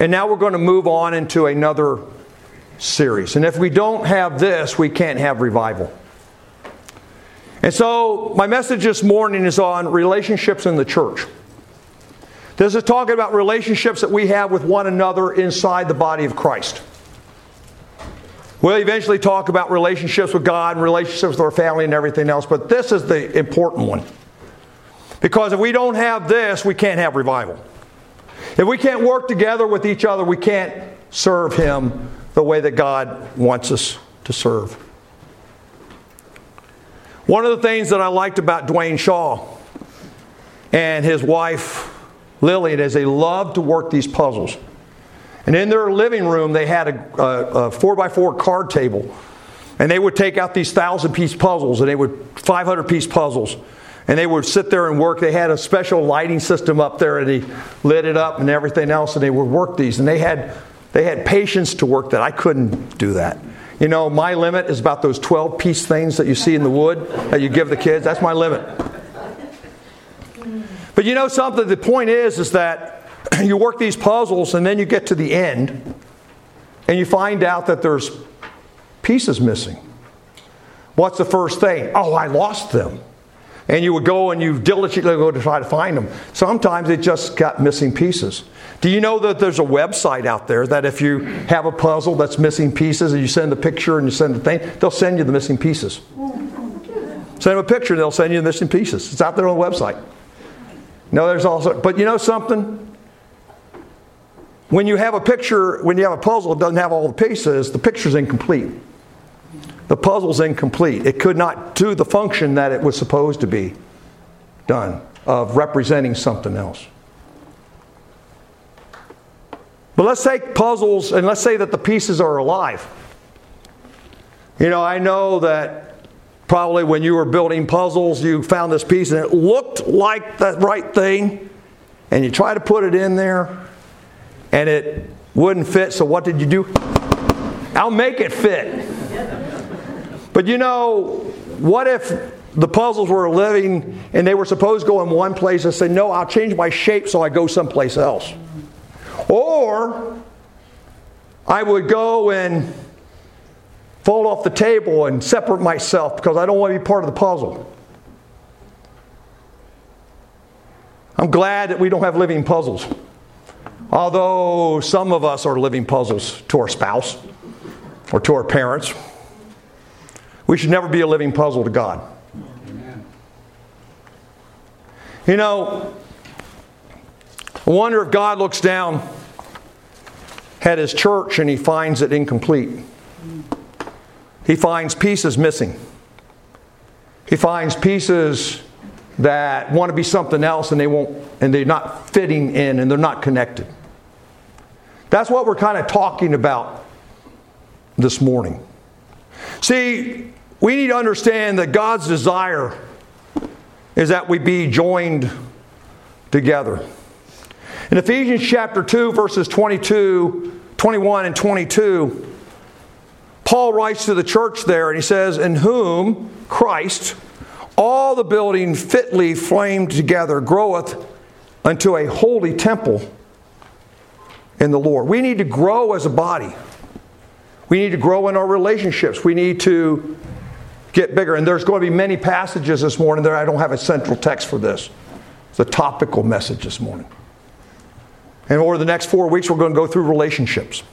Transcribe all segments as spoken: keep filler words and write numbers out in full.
And now we're going to move on into another series. And if we don't have this, we can't have revival. And so my message this morning is on relationships in the church. This is talking about relationships that we have with one another inside the body of Christ. We'll eventually talk about relationships with God and relationships with our family and everything else, but this is the important one. Because if we don't have this, we can't have revival. If we can't work together with each other, we can't serve Him the way that God wants us to serve. One of the things that I liked about Dwayne Shaw and his wife Lillian is they loved to work these puzzles. And in their living room, they had a, a, a four by four card table. And they would take out these thousand-piece puzzles, and they would five hundred piece puzzles. And they would sit there and work. They had a special lighting system up there, and they lit it up and everything else, and they would work these. And they had they had patience to work that. I couldn't do that. You know, my limit is about those twelve-piece things that you see in the wood that you give the kids. That's my limit. But you know something? The point is, is that you work these puzzles, and then you get to the end, and you find out that there's pieces missing. What's the first thing? Oh, I lost them. And you would go and you diligently go to try to find them. Sometimes it just got missing pieces. Do you know that there's a website out there that if you have a puzzle that's missing pieces and you send the picture and you send the thing, they'll send you the missing pieces. Send them a picture and they'll send you the missing pieces. It's out there on the website. No, there's also, but you know something? When you have a picture, when you have a puzzle that doesn't have all the pieces, the picture's incomplete. The puzzle's incomplete. It could not do the function that it was supposed to be done, of representing something else. But let's take puzzles and let's say that the pieces are alive. You know, I know that probably when you were building puzzles, you found this piece and it looked like the right thing, and you try to put it in there and it wouldn't fit. So what did you do? I'll make it fit. But you know, what if the puzzles were living and they were supposed to go in one place and say, no, I'll change my shape so I go someplace else. Or I would go and fold off the table and separate myself because I don't want to be part of the puzzle. I'm glad that we don't have living puzzles. Although some of us are living puzzles to our spouse or to our parents. We should never be a living puzzle to God. Amen. You know, I wonder if God looks down at His church and He finds it incomplete. He finds pieces missing. He finds pieces that want to be something else and they won't, and they're not fitting in and they're not connected. That's what we're kind of talking about this morning. See, we need to understand that God's desire is that we be joined together. In Ephesians chapter two, verses twenty-two, twenty-one and twenty-two, Paul writes to the church there and he says, in whom Christ, all the building fitly framed together, groweth unto a holy temple in the Lord. We need to grow as a body. We need to grow in our relationships. We need to get bigger. And there's going to be many passages this morning there. I don't have a central text for this. It's a topical message this morning. And over the next four weeks, we're going to go through relationships.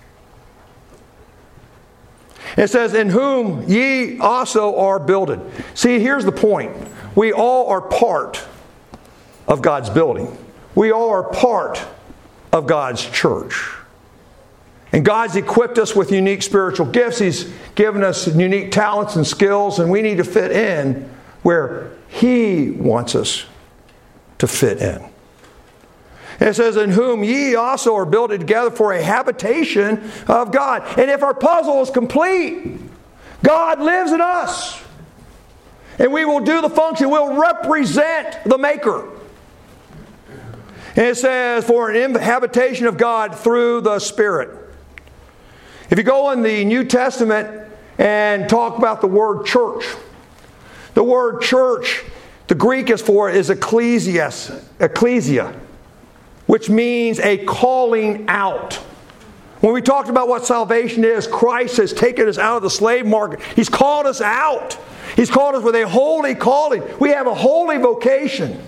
It says, in whom ye also are builded. See, here's the point. We all are part of God's building. We all are part of God's church. And God's equipped us with unique spiritual gifts. He's given us unique talents and skills, and we need to fit in where He wants us to fit in. And it says, in whom ye also are builded together for a habitation of God. And if our puzzle is complete, God lives in us. And we will do the function. We'll represent the Maker. And it says, for an habitation of God through the Spirit. If you go in the New Testament and talk about the word church, the word church, the Greek is for is ecclesias, ecclesia. which means a calling out. When we talked about what salvation is, Christ has taken us out of the slave market. He's called us out. He's called us with a holy calling. We have a holy vocation.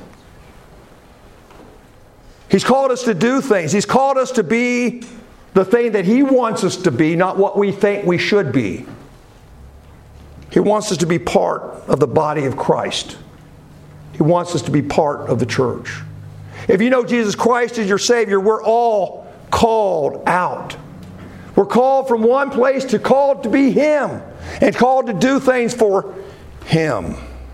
He's called us to do things. He's called us to be the thing that He wants us to be, not what we think we should be. He wants us to be part of the body of Christ. He wants us to be part of the church. If you know Jesus Christ as your Savior, we're all called out. We're called from one place to called to be Him and called to do things for Him.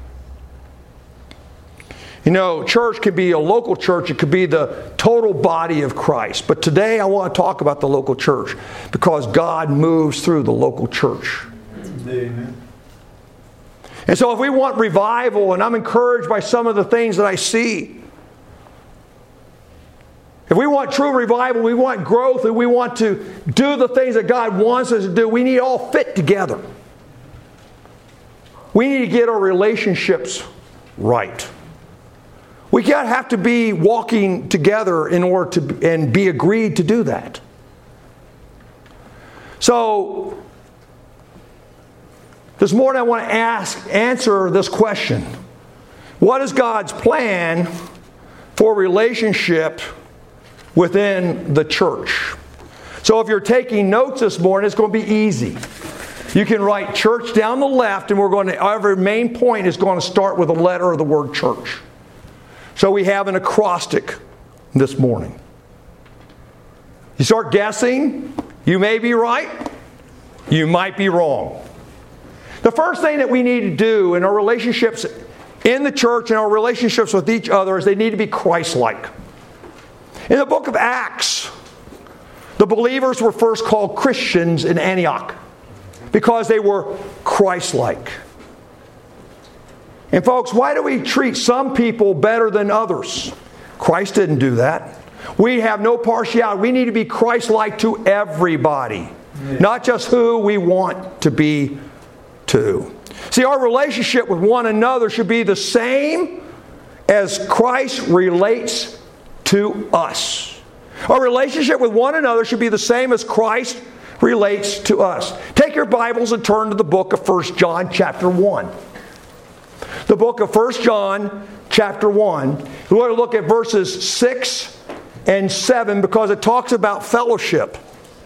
You know, church could be a local church. It could be the total body of Christ. But today I want to talk about the local church because God moves through the local church. Amen. And so if we want revival, and I'm encouraged by some of the things that I see, if we want true revival, we want growth, and we want to do the things that God wants us to do, we need to all fit together. We need to get our relationships right. We gotta have to be walking together in order to and be agreed to do that. So this morning I want to ask, answer this question. What is God's plan for relationship within the church? So if you're taking notes this morning, it's going to be easy. You can write church down the left, and we're going to, every main point is going to start with a letter of the word church. So we have an acrostic this morning. You start guessing, you may be right, you might be wrong. The first thing that we need to do in our relationships in the church and our relationships with each other is they need to be Christ-like. In the book of Acts, the believers were first called Christians in Antioch because they were Christ-like. And folks, why do we treat some people better than others? Christ didn't do that. We have no partiality. We need to be Christ-like to everybody, yeah. Not just who we want to be to. See, our relationship with one another should be the same as Christ relates to us. Our relationship with one another should be the same as Christ relates to us. Take your Bibles and turn to the book of First John chapter one. The book of First John chapter one. We're going to look at verses six and seven because it talks about fellowship.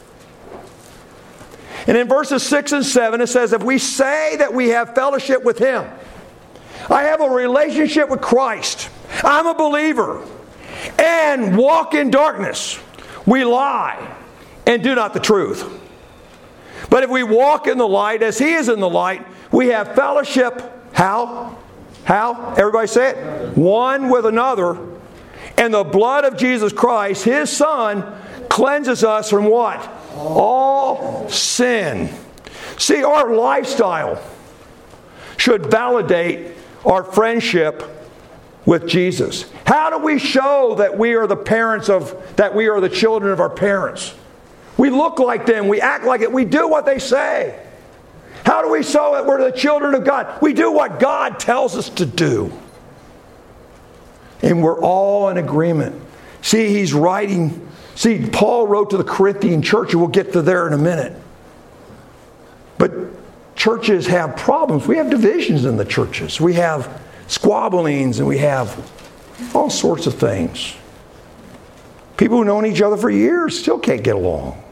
And in verses six and seven it says, if we say that we have fellowship with Him, I have a relationship with Christ, I'm a believer, and walk in darkness, we lie and do not the truth. But if we walk in the light as He is in the light, we have fellowship. How? How? Everybody say it. One with another. And the blood of Jesus Christ, His Son, cleanses us from what? All sin. See, our lifestyle should validate our friendship with Jesus. How do we show that we are the parents of, that we are the children of our parents? We look like them. We act like it. We do what they say. How do we show that we're the children of God? We do what God tells us to do. And we're all in agreement. See, he's writing. See, Paul wrote to the Corinthian church, and we'll get to there in a minute. But churches have problems. We have divisions in the churches. We have squabblings, and we have all sorts of things. People who've known each other for years still can't get along.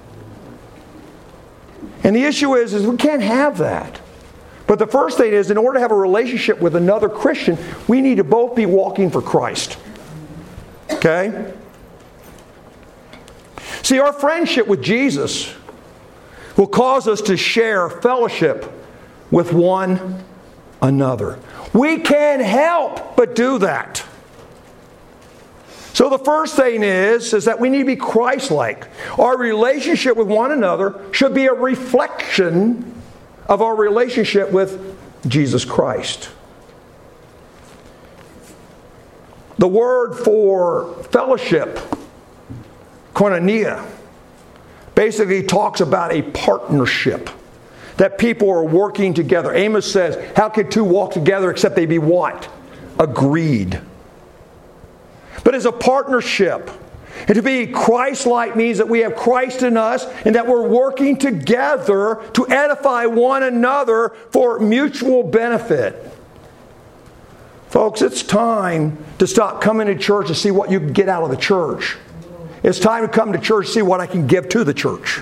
And the issue is, is we can't have that. But the first thing is, in order to have a relationship with another Christian, we need to both be walking for Christ. Okay? See, our friendship with Jesus will cause us to share fellowship with one another. We can't help but do that. So the first thing is, is that we need to be Christ-like. Our relationship with one another should be a reflection of our relationship with Jesus Christ. The word for fellowship, koinonia, basically talks about a partnership. That people are working together. Amos says, how can two walk together except they be what? Agreed. But it's a partnership. And to be Christ-like means that we have Christ in us and that we're working together to edify one another for mutual benefit. Folks, it's time to stop coming to church to see what you can get out of the church. It's time to come to church to see what I can give to the church.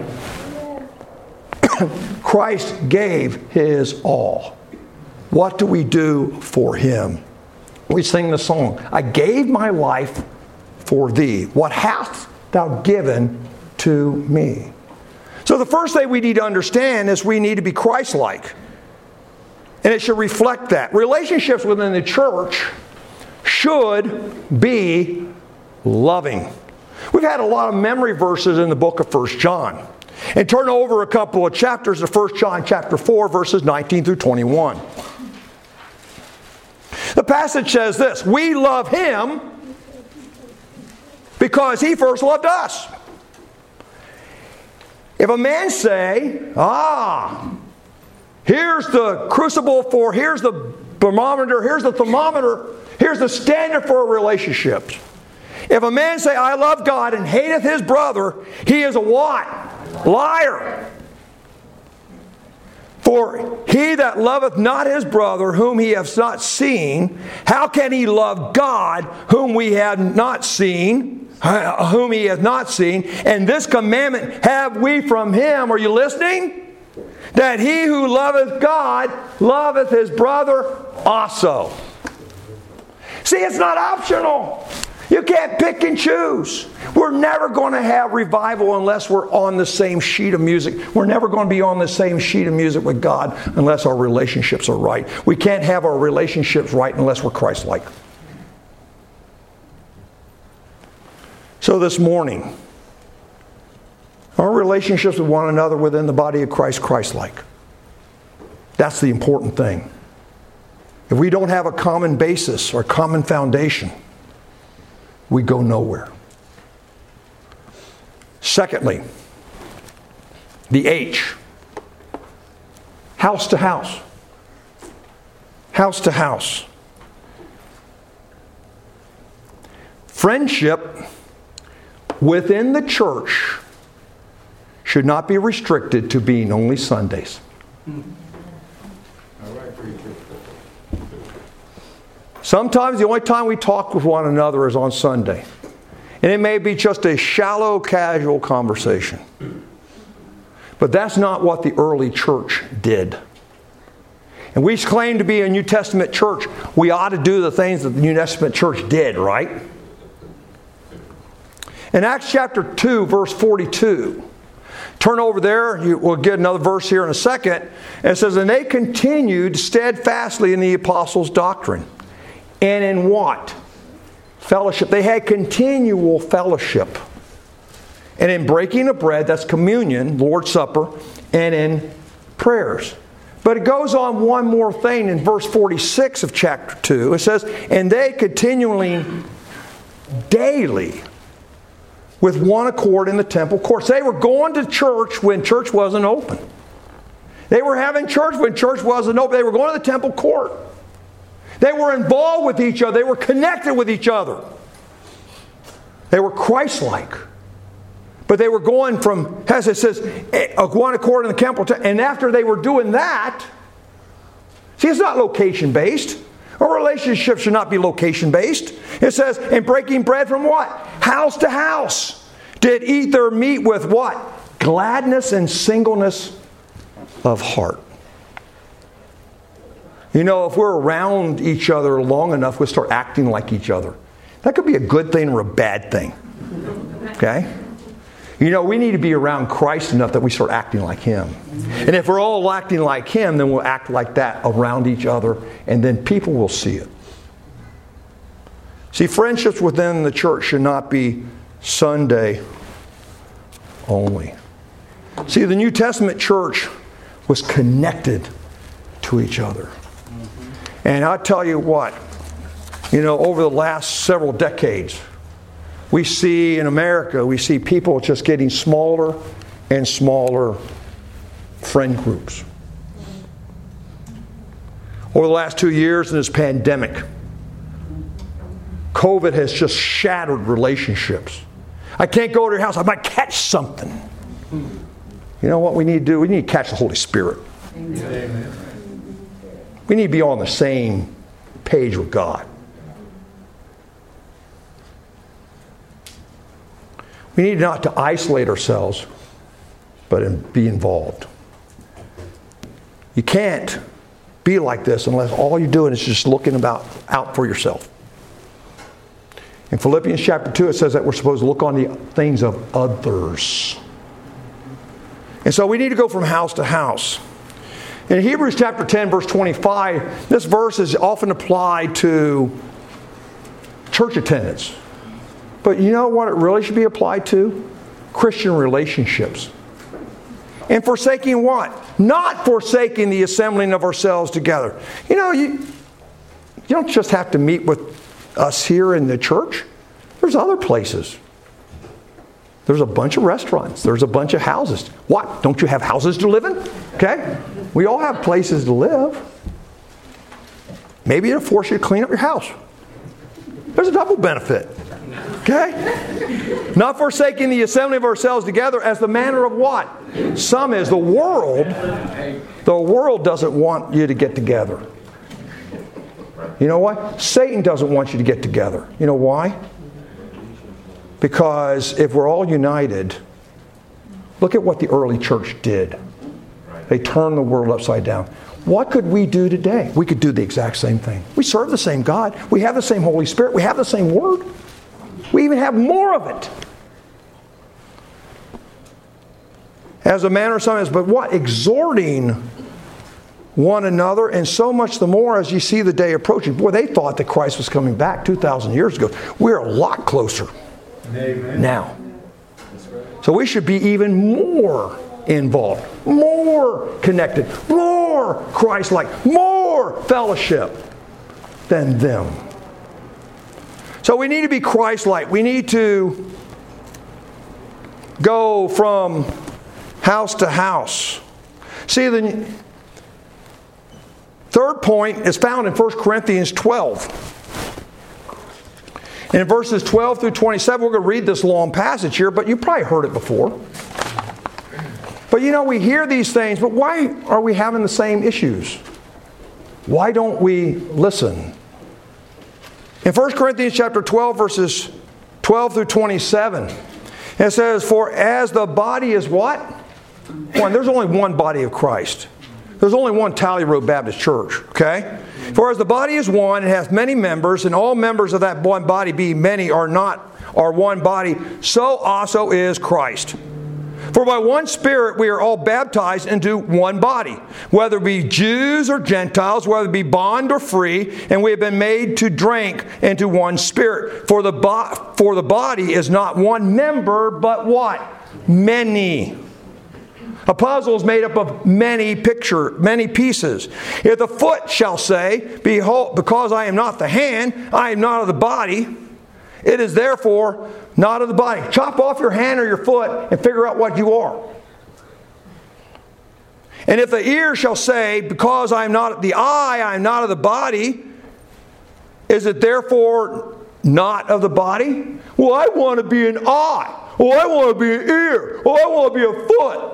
Christ gave His all. What do we do for Him? We sing the song, I gave my life for thee. What hast thou given to me? So the first thing we need to understand is we need to be Christ-like. And it should reflect that. Relationships within the church should be loving. We've had a lot of memory verses in the book of First John. And turn over a couple of chapters to First John chapter four, verses nineteen through twenty-one. The passage says this, we love Him because He first loved us. If a man say, ah, here's the crucible for, here's the thermometer, here's the thermometer, here's the standard for relationships. If a man say, I love God and hateth his brother, he is a what? Liar. For he that loveth not his brother whom he hath not seen, how can he love God whom we have not seen, whom he hath not seen? And this commandment have we from Him. Are you listening? That he who loveth God loveth his brother also. See, it's not optional. You can't pick and choose. We're never going to have revival unless we're on the same sheet of music. We're never going to be on the same sheet of music with God unless our relationships are right. We can't have our relationships right unless we're Christ-like. So this morning, our relationships with one another within the body of Christ, Christ-like. That's the important thing. If we don't have a common basis or common foundation, we go nowhere. Secondly, the H. House to house. House to house. Friendship within the church should not be restricted to being only Sundays. Sometimes the only time we talk with one another is on Sunday. And it may be just a shallow, casual conversation. But that's not what the early church did. And we claim to be a New Testament church. We ought to do the things that the New Testament church did, right? In Acts chapter two, verse forty-two, turn over there, you, we'll get another verse here in a second. And it says, and they continued steadfastly in the apostles' doctrine. And in what? Fellowship. They had continual fellowship. And in breaking of bread, that's communion, Lord's Supper, and in prayers. But it goes on one more thing in verse forty-six of chapter two. It says, and they continually, daily, with one accord in the temple courts. They were going to church when church wasn't open. They were having church when church wasn't open. They were going to the temple court. They were involved with each other. They were connected with each other. They were Christ-like. But they were going from, as it says, one accord in the temple. And after they were doing that, see, it's not location-based. Our relationship should not be location-based. It says, and breaking bread from what? House to house. Did eat their meat with what? Gladness and singleness of heart. You know, if we're around each other long enough, we'll start acting like each other. That could be a good thing or a bad thing. Okay? You know, we need to be around Christ enough that we start acting like Him. And if we're all acting like Him, then we'll act like that around each other, and then people will see it. See, friendships within the church should not be Sunday only. See, the New Testament church was connected to each other. And I'll tell you what, you know, over the last several decades, we see in America, we see people just getting smaller and smaller friend groups. Over the last two years in this pandemic, COVID has just shattered relationships. I can't go to your house. I might catch something. You know what we need to do? We need to catch the Holy Spirit. Amen. We need to be on the same page with God. We need not to isolate ourselves, but be involved. You can't be like this unless all you're doing is just looking about out for yourself. In Philippians chapter two, it says that we're supposed to look on the things of others. And so we need to go from house to house. In Hebrews chapter ten, verse twenty-five, this verse is often applied to church attendance. But you know what it really should be applied to? Christian relationships. And forsaking what? Not forsaking the assembling of ourselves together. You know, you, you don't just have to meet with us here in the church. There's other places. There's a bunch of restaurants. There's a bunch of houses. What? Don't you have houses to live in? Okay? We all have places to live. Maybe it'll force you to clean up your house. There's a double benefit. Okay? Not forsaking the assembly of ourselves together as the manner of what? Some is. The world, the world doesn't want you to get together. You know what? Satan doesn't want you to get together. You know why? Because if we're all united, look at what the early church did. They turned the world upside down. What could we do today? We could do the exact same thing. We serve the same God. We have the same Holy Spirit. We have the same Word. We even have more of it. As a manner of some is, but what? Exhorting one another, and so much the more as you see the day approaching. Boy, they thought that Christ was coming back two thousand years ago. We're a lot closer. Amen. Now. So we should be even more involved, more connected, more Christ-like, more fellowship than them. So we need to be Christ-like. We need to go from house to house. See, the third point is found in First Corinthians twelve. And in verses twelve through twenty-seven, we're going to read this long passage here, but you probably heard it before. But you know, we hear these things, but why are we having the same issues? Why don't we listen? In First Corinthians chapter twelve, verses twelve through twenty-seven, it says, for as the body is what? One, there's only one body of Christ. There's only one Tally Road Baptist Church, okay? For as the body is one and hath many members, and all members of that one body, be many, are not, are one body, so also is Christ. For by one Spirit we are all baptized into one body, whether it be Jews or Gentiles, whether it be bond or free, and we have been made to drink into one Spirit. For the, bo- for the body is not one member, but what? Many. A puzzle is made up of many picture, many pieces. If the foot shall say, behold, because I am not the hand, I am not of the body, it is therefore not of the body. Chop off your hand or your foot and figure out what you are. And if the ear shall say, because I am not the eye, I am not of the body, is it therefore not of the body? Well, I want to be an eye. Oh, I want to be an ear. Oh, I want to be a foot.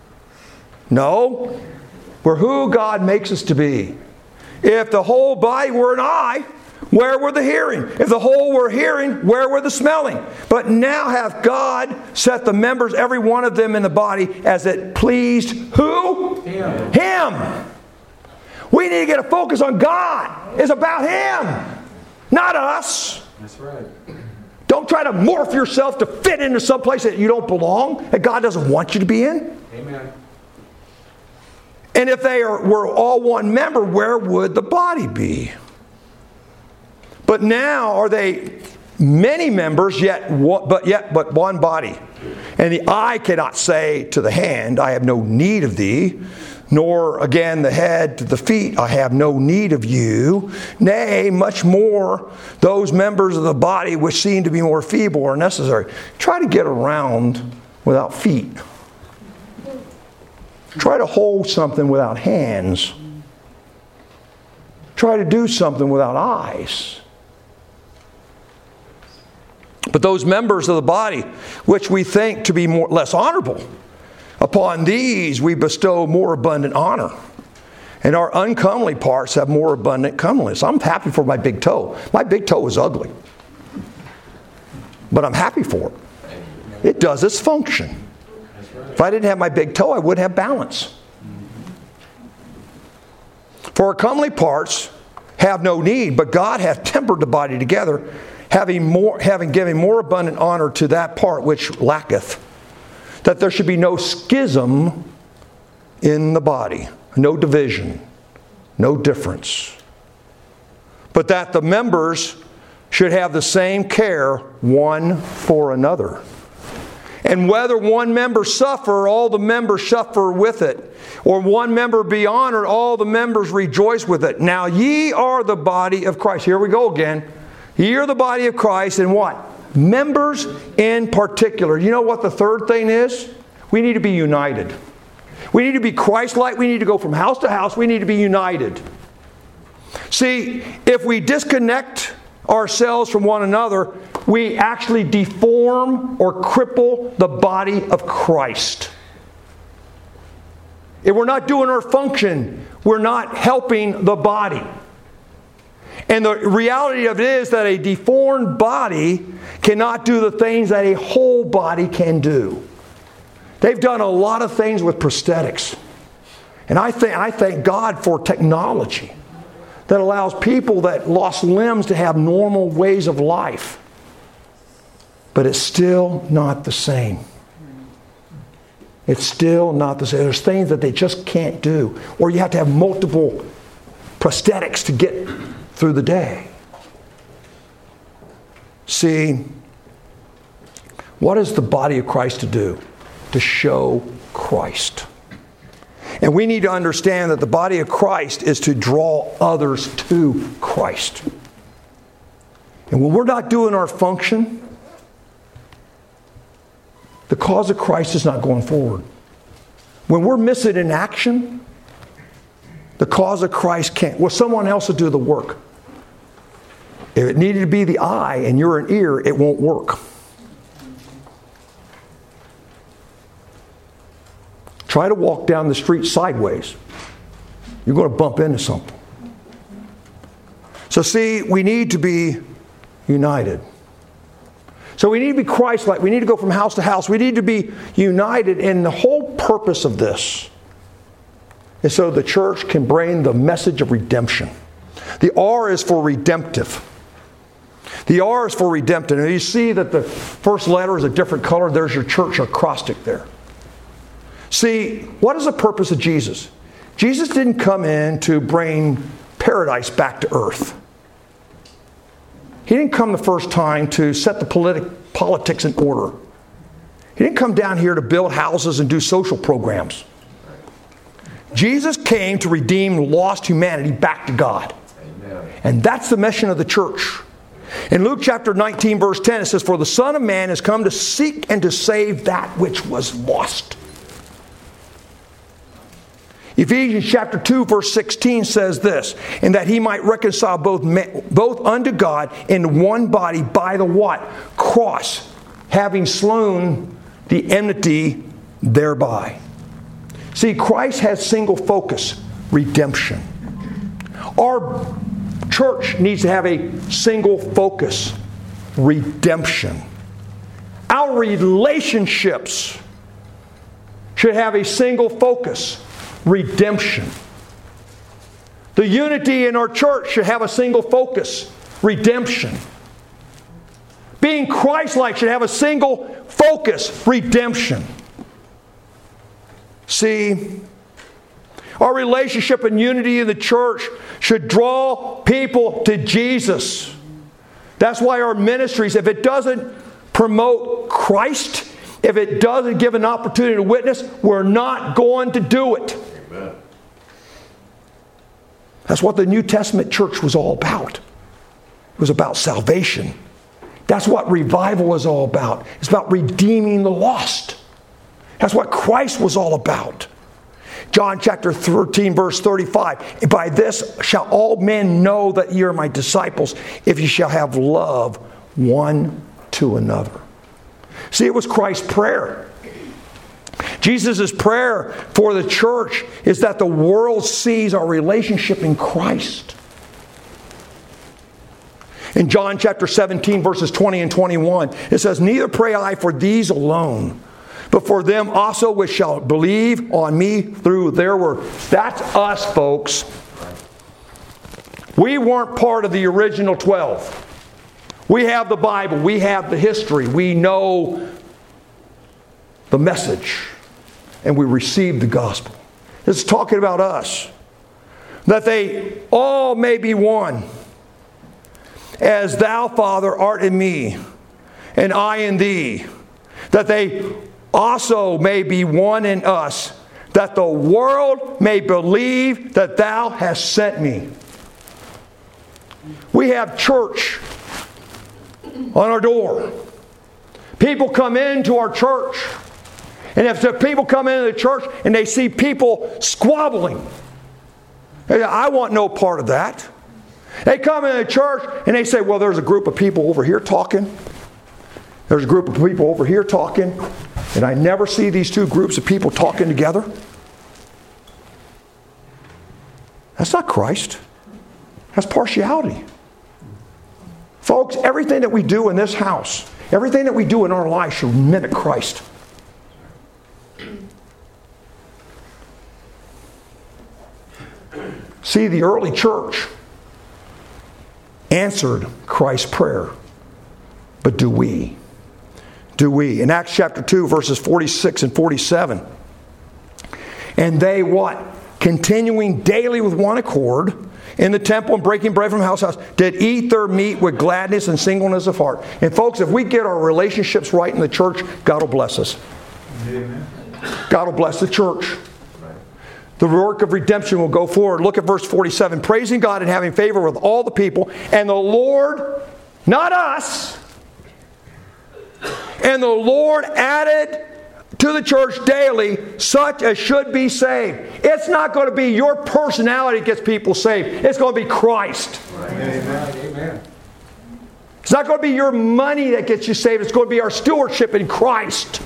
No, we're who God makes us to be. If the whole body were an eye, where were the hearing? If the whole were hearing, where were the smelling? But now hath God set the members, every one of them in the body, as it pleased who? Him. Him. We need to get a focus on God. It's about Him, not us. That's right. Don't try to morph yourself to fit into some place that you don't belong, that God doesn't want you to be in. Amen. And if they are, were all one member, where would the body be? But now are they many members, yet one, but yet but one body. And the eye cannot say to the hand, I have no need of thee, nor again the head to the feet, I have no need of you. Nay, much more, those members of the body which seem to be more feeble are necessary. Try to get around without feet. Try to hold something without hands. Try to do something without eyes. But those members of the body which we think to be more, less honorable, upon these we bestow more abundant honor. And our uncomely parts have more abundant comeliness. I'm happy for my big toe. My big toe is ugly. But I'm happy for it. It does its function. If I didn't have my big toe, I wouldn't have balance. For our comely parts have no need, but God hath tempered the body together, having more, having given more abundant honor to that part which lacketh, that there should be no schism in the body, no division, no difference, but that the members should have the same care one for another. And whether one member suffer, all the members suffer with it. Or one member be honored, all the members rejoice with it. Now ye are the body of Christ. Here we go again. Ye are the body of Christ, and what? Members in particular. You know what the third thing is? We need to be united. We need to be Christ-like. We need to go from house to house. We need to be united. See, if we disconnect ourselves from one another, we actually deform or cripple the body of Christ. If we're not doing our function, we're not helping the body. And the reality of it is that a deformed body cannot do the things that a whole body can do. They've done a lot of things with prosthetics. And I think I thank God for technology that allows people that lost limbs to have normal ways of life. But it's still not the same. It's still not the same. There's things that they just can't do. Or you have to have multiple prosthetics to get through the day. See, what is the body of Christ to do? To show Christ. And we need to understand that the body of Christ is to draw others to Christ. And when we're not doing our function, the cause of Christ is not going forward. When we're missing in action, the cause of Christ can't. Well, someone else will do the work. If it needed to be the eye and you're an ear, it won't work. Try to walk down the street sideways. You're going to bump into something. So see, we need to be united. So we need to be Christ-like. We need to go from house to house. We need to be united. And the whole purpose of this is so the church can bring the message of redemption. The R is for redemptive. The R is for redemptive. And you see that the first letter is a different color. There's your church acrostic there. See, what is the purpose of Jesus? Jesus didn't come in to bring paradise back to earth. He didn't come the first time to set the politi- politics in order. He didn't come down here to build houses and do social programs. Jesus came to redeem lost humanity back to God. Amen. And that's the mission of the church. In Luke chapter nineteen, verse ten, it says, "For the Son of Man has come to seek and to save that which was lost." Ephesians chapter two, verse sixteen says this, "And that he might reconcile both men, both unto God in one body by the" what? Cross, having slain the enmity thereby. See, Christ has single focus, redemption. Our church needs to have a single focus, redemption. Our relationships should have a single focus, redemption. The unity in our church should have a single focus, redemption. Being Christ-like should have a single focus, redemption. See, our relationship and unity in the church should draw people to Jesus. That's why our ministries, if it doesn't promote Christ, if it doesn't give an opportunity to witness, we're not going to do it. Amen. That's what the New Testament church was all about. It was about salvation. That's what revival was all about. It's about redeeming the lost. That's what Christ was all about. John chapter thirteen, verse thirty-five. "By this shall all men know that ye are my disciples, if ye shall have love one to another. See, it was Christ's prayer. Jesus' prayer for the church is that the world sees our relationship in Christ. In John chapter seventeen, verses twenty and twenty-one, it says, "Neither pray I for these alone, but for them also which shall believe on me through their word." That's us, folks. We weren't part of the original twelve. We have the Bible. We have the history. We know the message. And we receive the gospel. It's talking about us. That they all may be one. As thou, Father, art in me, and I in thee. That they also may be one in us. That the world may believe that thou hast sent me. We have church on our door. People come into our church. And if the people come into the church and they see people squabbling, I want no part of that. They come into the church and they say, well, there's a group of people over here talking. There's a group of people over here talking. And I never see these two groups of people talking together. That's not Christ. That's partiality. Folks, everything that we do in this house, everything that we do in our life should mimic Christ. See, the early church answered Christ's prayer. But do we? Do we? In Acts chapter two, verses forty-six and forty-seven. And they what? Continuing daily with one accord in the temple and breaking bread from house to house, did eat their meat with gladness and singleness of heart. And folks, if we get our relationships right in the church, God will bless us. Amen. God will bless the church. The work of redemption will go forward. Look at verse forty-seven. Praising God and having favor with all the people. And the Lord, not us, and the Lord added to the church daily such as should be saved. It's not going to be your personality that gets people saved. It's going to be Christ. Amen. Amen. It's not going to be your money that gets you saved. It's going to be our stewardship in Christ.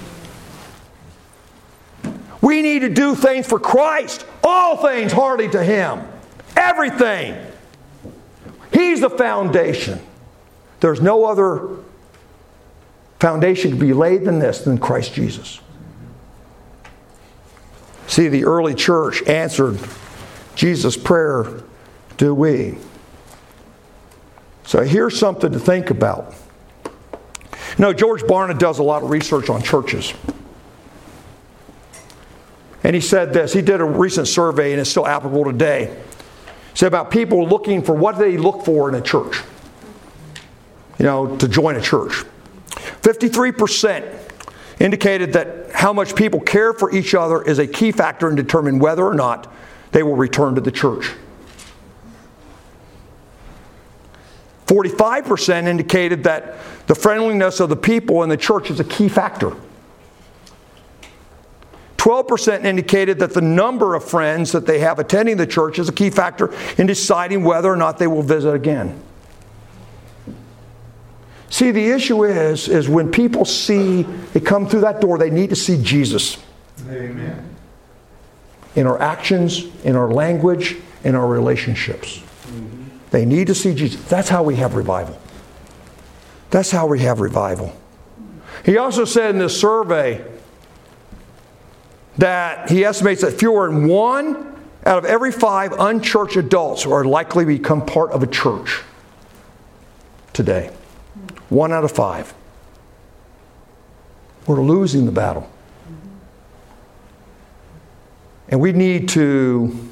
We need to do things for Christ. All things heartily to Him. Everything. He's the foundation. There's no other foundation to be laid than this, than Christ Jesus. See, the early church answered Jesus' prayer, do we? So here's something to think about. You know, George Barna does a lot of research on churches. And he said this. He did a recent survey, and it's still applicable today. He said about people looking for what they look for in a church. You know, to join a church. fifty-three percent indicated that how much people care for each other is a key factor in determining whether or not they will return to the church. forty-five percent indicated that the friendliness of the people in the church is a key factor. twelve percent indicated that the number of friends that they have attending the church is a key factor in deciding whether or not they will visit again. See, the issue is, is when people see, they come through that door, they need to see Jesus. Amen. In our actions, in our language, in our relationships. Mm-hmm. They need to see Jesus. That's how we have revival. That's how we have revival. He also said in this survey that he estimates that fewer than one out of every five unchurched adults are likely to become part of a church today. One out of five. We're losing the battle. And we need to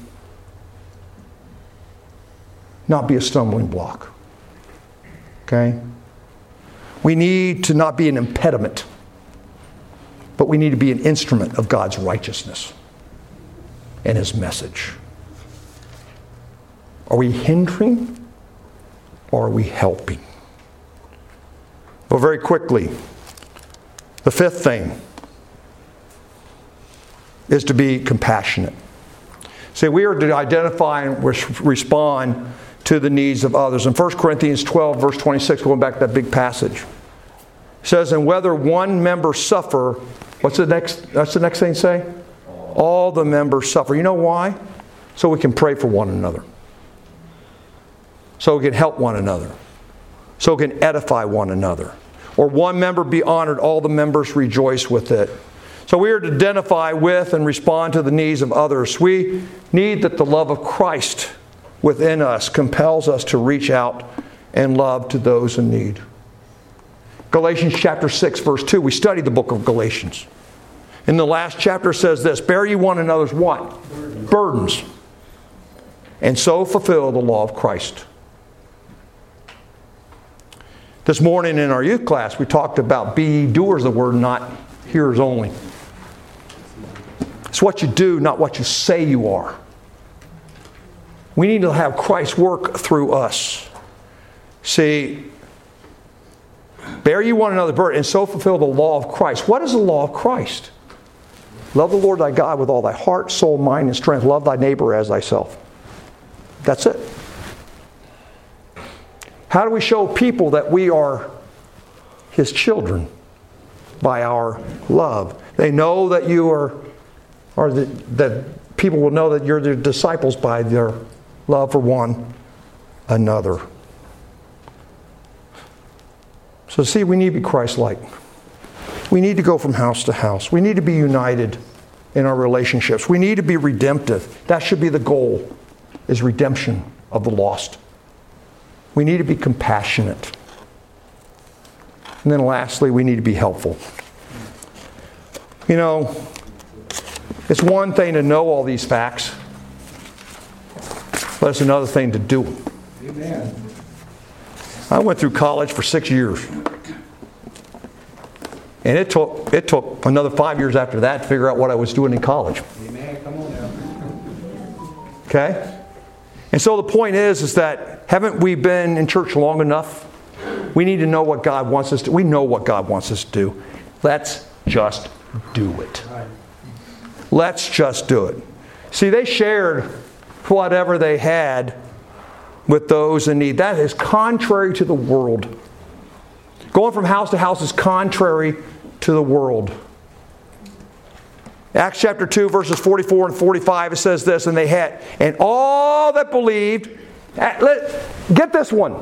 not be a stumbling block. Okay? We need to not be an impediment. But we need to be an instrument of God's righteousness and His message. Are we hindering or are we helping? Well, very quickly, the fifth thing is to be compassionate. See, we are to identify and respond to the needs of others. In First Corinthians twelve, verse twenty-six, going back to that big passage, It says, and whether one member suffer, what's the next, that's the next thing say? All the members suffer. You know why? So we can pray for one another. So we can help one another. So we can edify one another. Or one member be honored, all the members rejoice with it. So we are to identify with and respond to the needs of others. We need that the love of Christ within us compels us to reach out and love to those in need. Galatians chapter six, verse two. We studied the book of Galatians. In the last chapter says this, bear ye one another's what? Burdens. Burdens. And so fulfill the law of Christ. This morning in our youth class, we talked about be ye doers of the word, not hearers only. It's what you do, not what you say you are. We need to have Christ work through us. See, bear ye one another's burden, and so fulfill the law of Christ. What is the law of Christ? Love the Lord thy God with all thy heart, soul, mind, and strength. Love thy neighbor as thyself. That's it. How do we show people that we are His children? By our love. They know that you are, or that, that people will know that you're their disciples by their love for one another. So see, we need to be Christ-like. We need to go from house to house. We need to be united in our relationships. We need to be redemptive. That should be the goal, is redemption of the lost. We need to be compassionate. And then lastly, we need to be helpful. You know, it's one thing to know all these facts, but it's another thing to do them. Amen. I went through college for six years. And it took it took another five years after that to figure out what I was doing in college. Amen. Come on now. Okay? And so the point is, is that haven't we been in church long enough? We need to know what God wants us to do. We know what God wants us to do. Let's just do it. Let's just do it. See, they shared whatever they had with those in need. That is contrary to the world. Going from house to house is contrary to the world. Acts chapter two, verses forty-four and forty-five, it says this, and they had, and all that believed, get this one,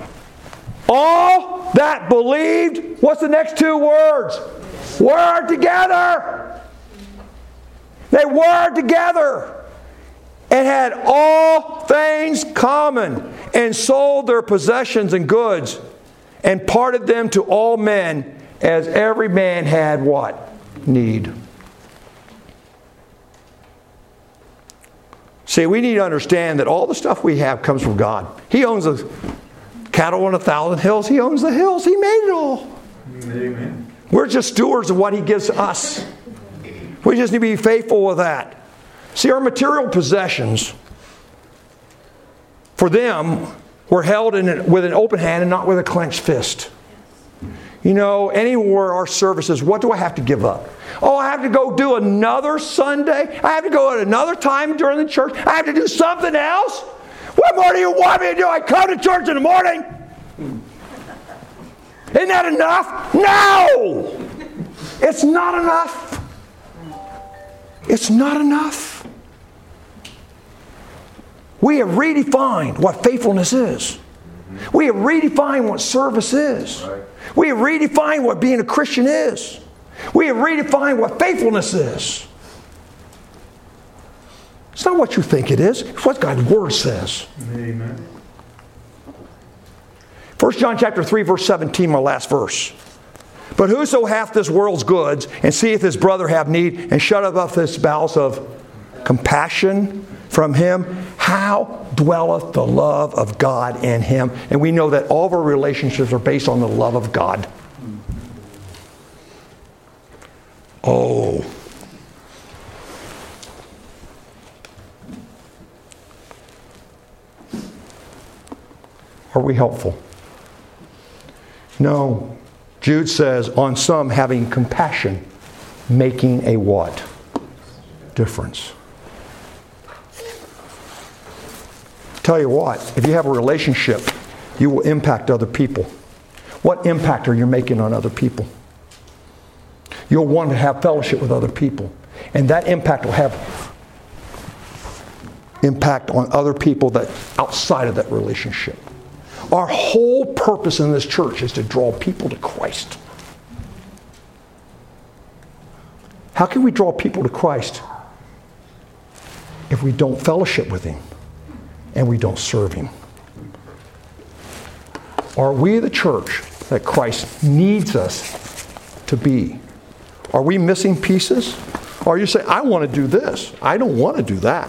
all that believed, what's the next two words? Were together. They were together and had all things common and sold their possessions and goods and parted them to all men as every man had what? Need. See, we need to understand that all the stuff we have comes from God. He owns the cattle on a thousand hills. He owns the hills. He made it all. Amen. We're just stewards of what He gives us. We just need to be faithful with that. See, our material possessions, for them, were held in, with an open hand and not with a clenched fist. You know, anywhere our services, what do I have to give up? Oh, I have to go do another Sunday? I have to go at another time during the church? I have to do something else? What more do you want me to do? I come to church in the morning. Isn't that enough? No! It's not enough. It's not enough. We have redefined what faithfulness is. We have redefined what service is. We have redefined what being a Christian is. We have redefined what faithfulness is. It's not what you think it is. It's what God's Word says. Amen. First John chapter three, verse seventeen, my last verse. But whoso hath this world's goods, and seeth his brother have need, and shutteth up his bowels of compassion from him, how dwelleth the love of God in him? And we know that all of our relationships are based on the love of God. Oh. Are we helpful? No. Jude says, on some having compassion, making a what? Difference. Tell you what, if you have a relationship, you will impact other people. What impact are you making on other people? You'll want to have fellowship with other people. And that impact will have impact on other people that outside of that relationship. Our whole purpose in this church is to draw people to Christ. How can we draw people to Christ if we don't fellowship with Him and we don't serve Him? Are we the church that Christ needs us to be? Are we missing pieces? Or are you saying, I want to do this. I don't want to do that.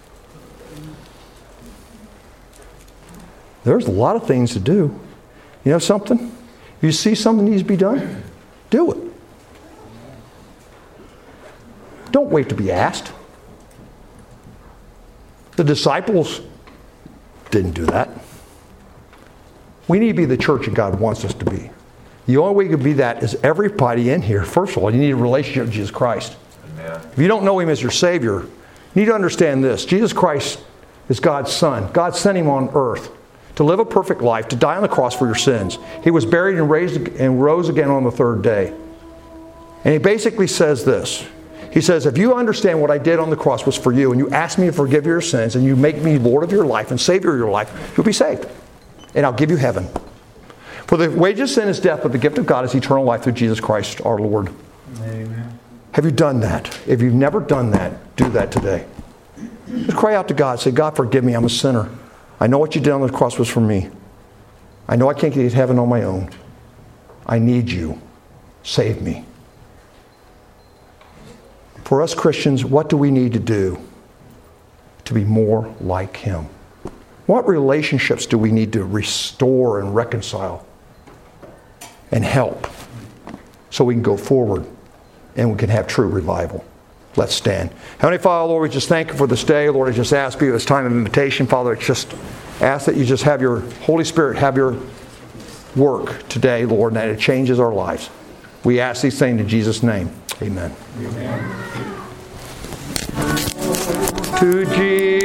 There's a lot of things to do. You know something? If you see something needs to be done, do it. Don't wait to be asked. The disciples didn't do that. We need to be the church that God wants us to be. The only way you can be that is everybody in here, first of all, you need a relationship with Jesus Christ. Amen. If you don't know Him as your Savior, you need to understand this. Jesus Christ is God's Son. God sent Him on earth to live a perfect life, to die on the cross for your sins. He was buried and raised and rose again on the third day. And He basically says this. He says, if you understand what I did on the cross was for you, and you ask me to forgive your sins, and you make me Lord of your life and Savior of your life, you'll be saved. And I'll give you heaven. For the wages of sin is death, but the gift of God is eternal life through Jesus Christ our Lord. Amen. Have you done that? If you've never done that, do that today. Just cry out to God. Say, God, forgive me. I'm a sinner. I know what you did on the cross was for me. I know I can't get to heaven on my own. I need you. Save me. For us Christians, what do we need to do to be more like Him? What relationships do we need to restore and reconcile and help so we can go forward and we can have true revival? Let's stand. Heavenly Father, Lord, we just thank you for this day. Lord, I just ask you this time of invitation. Father, I just ask that you just have your Holy Spirit have your work today, Lord, and that it changes our lives. We ask these things in Jesus' name. Amen. Amen. To Jesus.